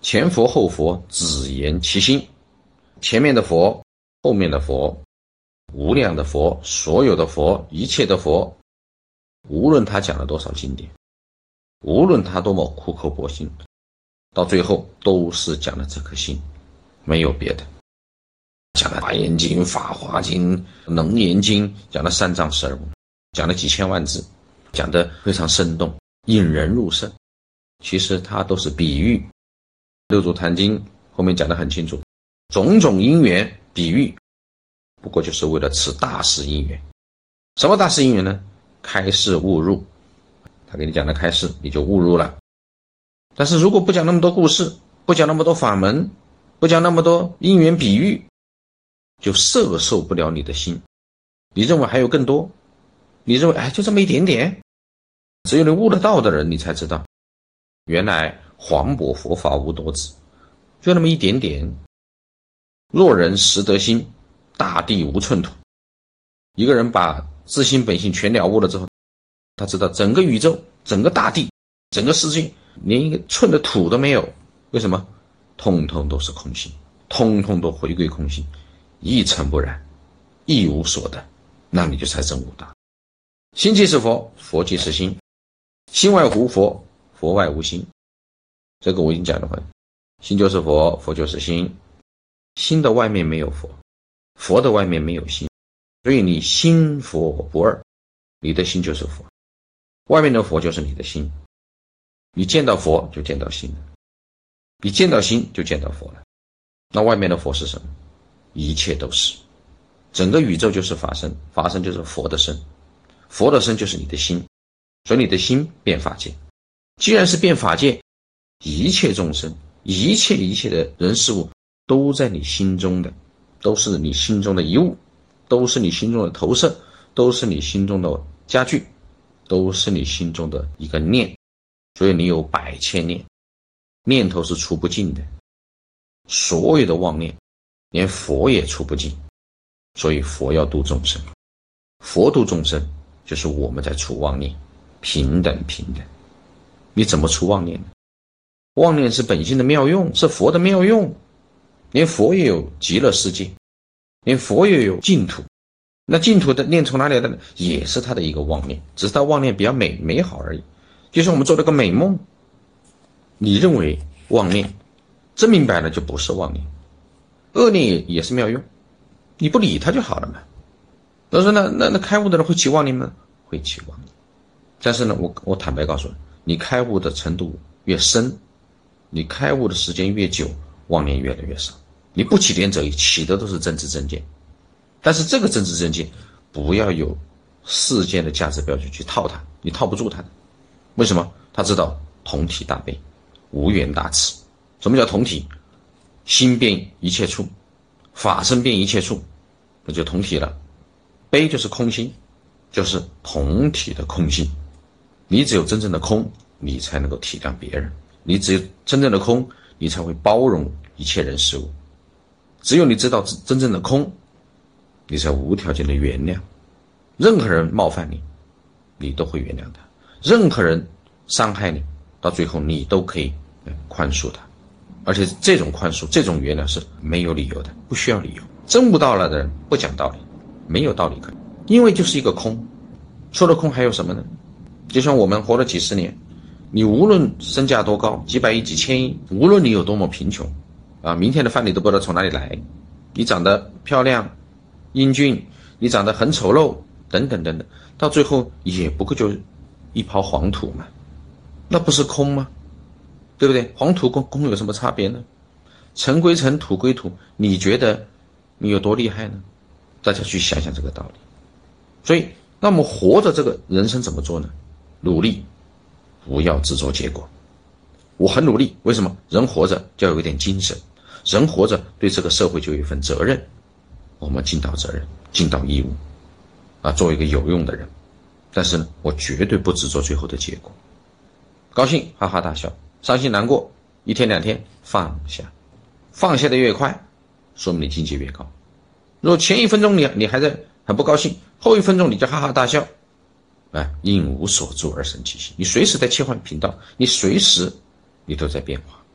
前佛后佛，只言其心。前面的佛，后面的佛，无量的佛，所有的佛，一切的佛，无论他讲了多少经典，无论他多么苦口婆心，到最后都是讲的这颗心，没有别的。讲了《华严经》《法华经》《楞严经》，讲了3藏12部，讲了几千万字，讲得非常生动，引人入胜。其实它都是比喻。六祖坛经后面讲得很清楚，种种因缘比喻，不过就是为了此大事因缘。什么大事因缘呢？开示悟入。他给你讲的开示，你就悟入了。但是如果不讲那么多故事，不讲那么多法门，不讲那么多因缘比喻，就摄受不了你的心。你认为还有更多，你认为就这么一点点。只有你悟得到的人，你才知道原来黄渤佛法无多子，就那么一点点。若人识得心，大地无寸土。一个人把自心本性全了悟了之后，他知道整个宇宙，整个大地，整个世界连一个寸的土都没有。为什么？通通都是空性，通通都回归空性，一尘不染，一无所得。那你就才真悟道。心即是佛，佛即是心，心外无佛，佛外无心。这个我已经讲了会，心就是佛，佛就是心，心的外面没有佛，佛的外面没有心。所以你心佛不二，你的心就是佛，外面的佛就是你的心。你见到佛就见到心了，你见到心就见到佛了。那外面的佛是什么？一切都是，整个宇宙就是法身，法身就是佛的身，佛的身就是你的心。所以你的心变法界，既然是变法界，一切众生，一切的人事物都在你心中的，都是你心中的一物，都是你心中的投射，都是你心中的家具，都是你心中的一个念。所以你有百千念，念头是除不尽的，所有的妄念连佛也除不尽。所以佛要度众生，佛度众生就是我们在除妄念，平等。你怎么除妄念呢？妄念是本性的妙用，是佛的妙用。连佛也有极乐世界，连佛也有净土。那净土的念从哪里来的呢？也是他的一个妄念，只是他妄念比较美好而已。就像我们做了个美梦，你认为妄念，真明白了就不是妄念。恶念也是妙用，你不理他就好了嘛。他说那开悟的人会起妄念吗？会起妄念。但是呢，我坦白告诉你开悟的程度越深，你开悟的时间越久，妄念越来越少。你不起点者起的都是真知正见。但是这个真知正见不要有世间的价值标准去套它，你套不住它的。为什么？他知道同体大悲，无缘大慈。什么叫同体？心变一切处，法身变一切处，那就同体了。悲就是空心，就是同体的空性。你只有真正的空，你才能够体谅别人。你只有真正的空，你才会包容一切人事物。只有你知道真正的空，你才无条件的原谅。任何人冒犯你，你都会原谅他。任何人伤害你，到最后你都可以宽恕他。而且这种宽恕，这种原谅是没有理由的，不需要理由。真悟到了的人不讲道理，没有道理可以，因为就是一个空。除了空还有什么呢？就像我们活了几十年，你无论身价多高，几百亿几千亿，无论你有多么贫穷明天的饭你都不知道从哪里来，你长得漂亮英俊，你长得很丑陋等等，到最后也不过就一泡黄土嘛，那不是空吗？对不对？黄土跟空有什么差别呢？尘归尘，土归土，你觉得你有多厉害呢？大家去想想这个道理。所以那么活着这个人生怎么做呢？努力，不要执着结果。我很努力，为什么？人活着就要有一点精神，人活着对这个社会就有一份责任，我们尽到责任，尽到义务做一个有用的人。但是呢，我绝对不执着最后的结果。高兴哈哈大笑，伤心难过一天两天放下，放下的越快，说明你境界越高。如果前一分钟你还在很不高兴，后一分钟你就哈哈大笑，因无所住而生其心。你随时在切换频道，你随时你都在变化。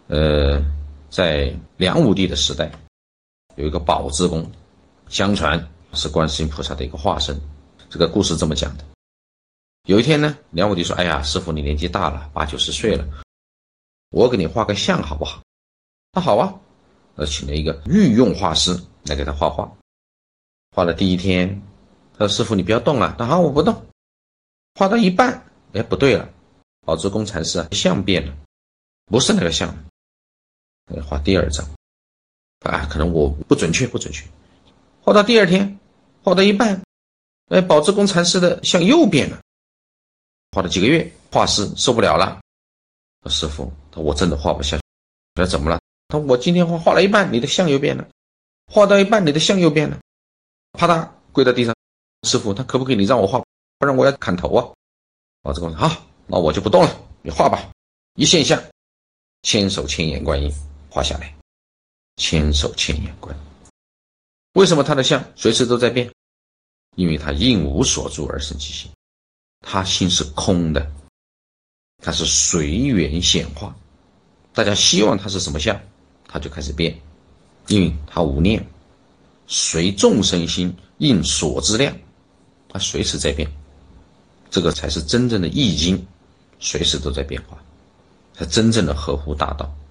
在梁武帝的时代，有一个宝志公，相传是观世音菩萨的一个化身。这个故事这么讲的：有一天呢，梁武帝说：“哎呀，师傅你年纪大了，80-90岁了，我给你画个像好不好？”他好啊，请了一个御用画师来给他画画。画了第一天，他说：“师傅你不要动啊。”他说：“好，我不动。”画到一半，哎，不对了，宝志公禅师像变了，不是那个像。画第二张，可能我不准确。画到第二天，画到一半，宝志公禅师的像又变了。画了几个月，画师受不了了，师傅，我真的画不下去。那怎么了？他说我今天画了一半，你的像又变了；画到一半，你的像又变了。啪嗒跪在地上，师傅，他可不可以你让我画，不然我要砍头啊！宝志公说：“好，那我就不动了，你画吧。”一现象，千手千眼观音画下来，千手千眼观音。为什么他的像随时都在变？因为他应无所住而生其心，他心是空的，他是随缘显化。大家希望他是什么像，他就开始变，因为他无念，随众生心应所知量，他随时在变。这个才是真正的易经，随时都在变化，才真正的合乎大道。